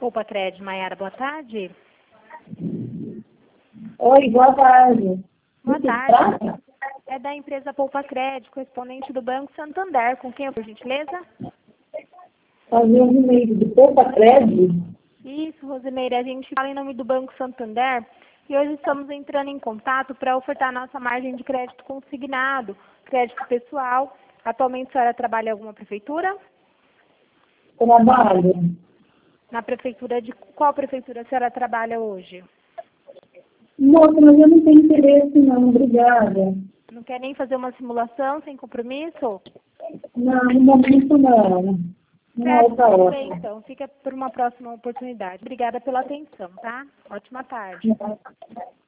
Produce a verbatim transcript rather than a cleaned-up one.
Poupa Crédito, Maiara, boa tarde. Oi, boa tarde. Boa tarde. É da empresa Poupa Crédito, correspondente do Banco Santander. Com quem, por gentileza? Fazer um e-mail de Poupa Crédito? Isso, Rosimeire. A gente fala em nome do Banco Santander e hoje estamos entrando em contato para ofertar nossa margem de crédito consignado, crédito pessoal. Atualmente a senhora trabalha em alguma prefeitura? Trabalho. Na prefeitura de qual prefeitura a senhora trabalha hoje? Moça, mas eu não tenho interesse não, obrigada. Não quer nem fazer uma simulação sem compromisso? Não, no momento não. Não é Certo, essa tudo hora. bem, então. Fica por uma próxima oportunidade. Obrigada pela atenção, tá? Ótima tarde.